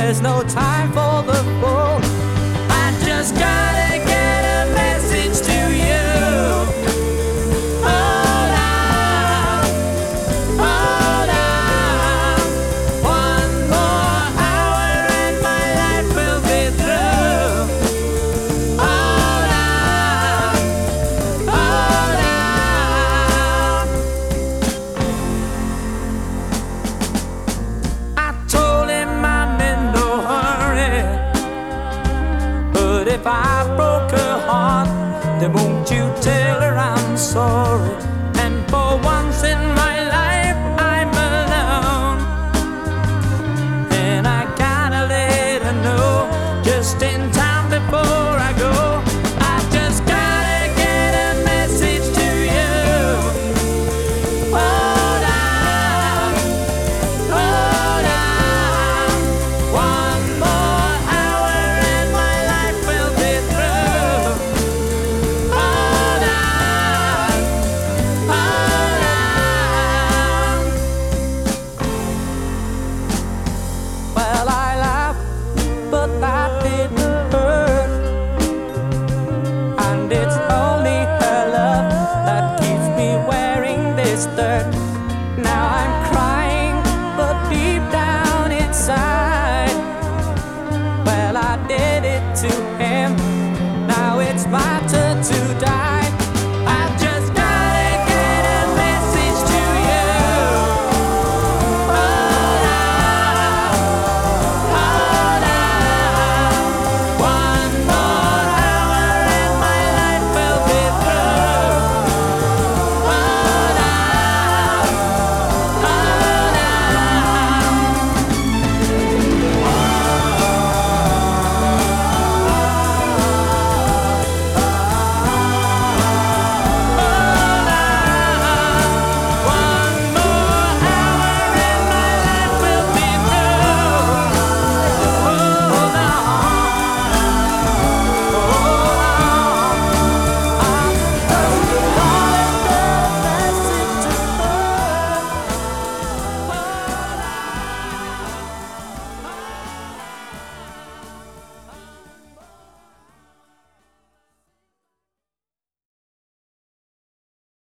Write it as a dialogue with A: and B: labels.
A: There's no time for the phone. I just gotta get a message to you. Hold on, hold on. One more hour and my life will be through. Hold on, hold on. I told him I'm in no hurry, but if I broke her heart, then won't you tell her I'm sorry? And for once in my life I'm alone, and I gotta let her know just in time before I go. I just gotta get a message to you. Hold on, hold on. One more hour and my life will be through. Hold on, hold on. Well, I laughed, but that didn't hurt. And it's only her love that keeps me wearing this dirt. Now I'm crying, but deep down inside, well, I did it to him. Now it's my turn.